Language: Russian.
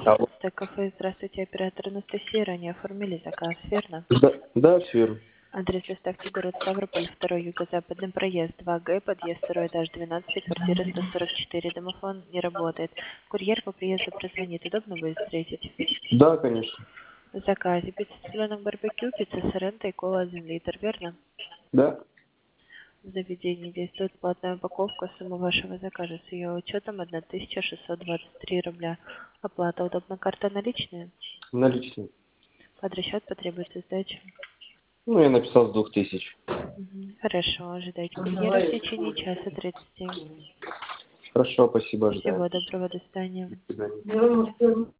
Алло. Кафе. Здравствуйте, оператор Анастасия. Ранее оформили заказ, верно? Да, все верно. Адрес доставки город Ставрополь, 2 юго-западный проезд, 2Г, подъезд 2 этаж, 12, квартира 144. Домофон не работает. Курьер по приезду прозвонит. Удобно будет встретить? Да, конечно. В заказе пицца цыпленок барбекю, пицца соренто и кола 1 литр, верно? Да. В заведении действует платная упаковка. Сумма вашего заказа с ее учетом 1623 рубля. Оплата удобна, карта наличная? Наличные. Под расчет потребуется сдача. Ну, я написал с 2000. Хорошо, ожидайте курьера в течение часа 30. Хорошо, спасибо, ожидаю. Всего доброго, до свидания. До свидания.